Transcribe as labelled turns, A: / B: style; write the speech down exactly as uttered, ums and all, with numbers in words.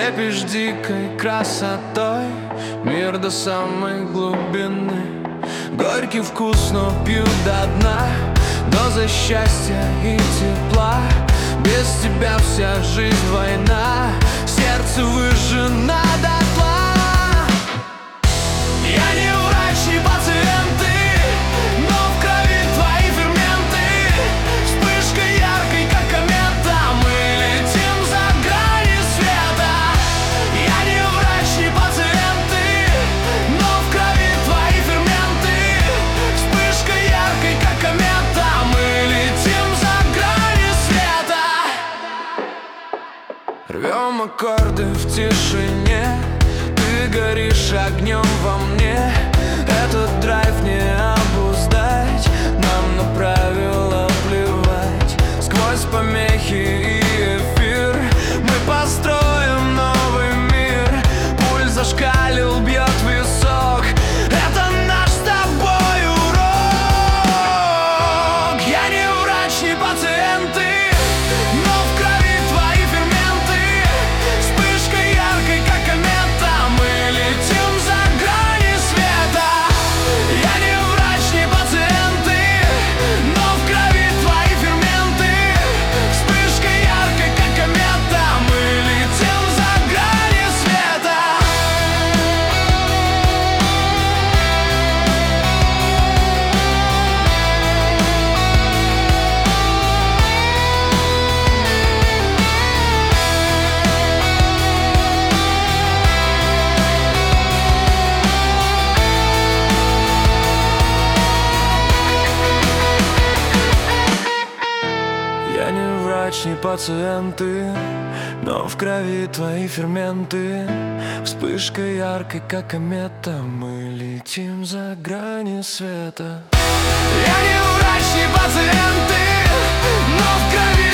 A: Слепишь дикой красотой мир до самой глубины. Горький вкус, но пью до дна, доза счастья и тепла. Без тебя вся жизнь война, сердце выжжено дотла. Я не врач, не пациент, но в крови твои ферменты. Вспышка яркой, как комета, мы летим за грани света. Я не врач, не пациент, но в крови твои ферменты. Вспышка яркой, как комета, мы летим за грани света. Рвем аккорды в тишине, ты горишь огнем во мне. Этот драйв не обуздать, нам на правила плевать. Сквозь помехи и эфир мы построим новый мир. Пульс зашкалил, бьет висок, это наш с тобой урок. Я не врач, не пациент, но в крови твои ферменты. Вспышка яркой, как комета, мы летим за грани света. Я не врач, не пациент, но в крови твои ферменты. Вспышка яркой, как комета, мы летим за грани света. Я не врач, не пациент, но в крови твои ферменты. Вспышка яркой, как комета, мы летим за грани света. Я не врач, не пациент, но в крови